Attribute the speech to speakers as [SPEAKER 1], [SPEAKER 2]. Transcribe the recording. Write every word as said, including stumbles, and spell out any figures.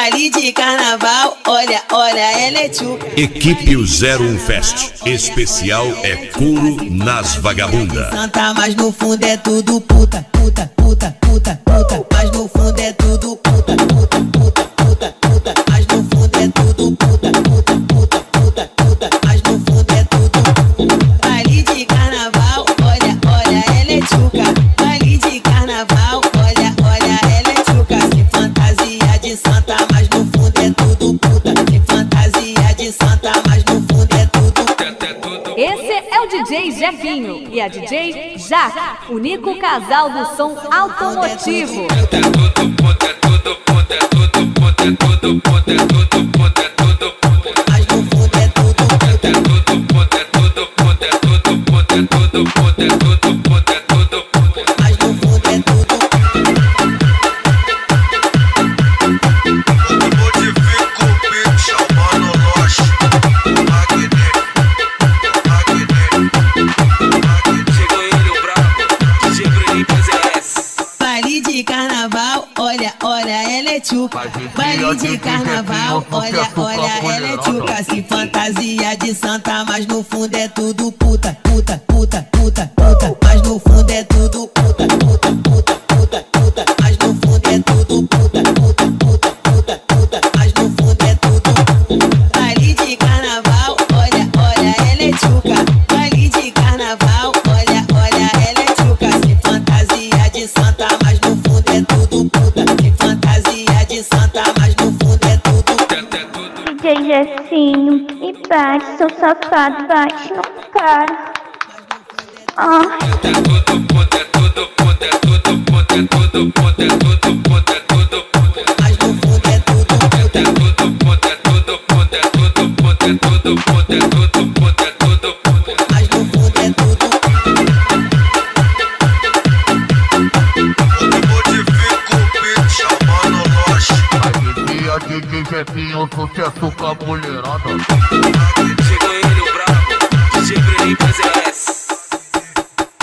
[SPEAKER 1] Baile de carnaval, olha, olha, ela é tchuca.
[SPEAKER 2] Equipe o zero um Fest, especial é couro nas vagabunda.
[SPEAKER 1] Santa, mas no fundo é tudo puta, puta, puta, puta, puta. Mas no fundo é tudo puta, puta, puta, puta, puta. Mas no fundo é tudo puta, puta, puta, puta, puta. Mas no fundo é tudo. Baile de carnaval, olha, olha, ela é tchuca. Baile de carnaval, olha, olha, ela é tchuca. Se fantasia de santa, mas no fundo é tudo puta. Se fantasia de santa, mas no fundo é tudo.
[SPEAKER 3] Esse é o D J Jefinho e a D J Jaque, único casal do som automotivo.
[SPEAKER 1] Olha, olha, ela é tchuca. Baile de carnaval, olha, olha, ela é tchuca. Se fantasia de santa, mas no fundo é tudo puta, puta, puta, puta, puta. Mas no fundo é tudo puta, puta, puta, puta, puta. Mas no fundo é tudo puta, puta, puta, puta, puta. Mas no fundo é tudo. Baile de carnaval, olha, olha, ela é tchuca. Baile de carnaval, olha, olha, ela é tchuca. Se fantasia de santa, mas no fundo é tudo puta. Se fantasia de santa, mas no fundo é tudo.
[SPEAKER 4] D J Jefinho, me bate, seu safado, bate no cara. Ah.
[SPEAKER 5] D J Jefinho, sucesso com a mulherada.
[SPEAKER 6] Chegou ele, o brabo, D J Breninho faz S.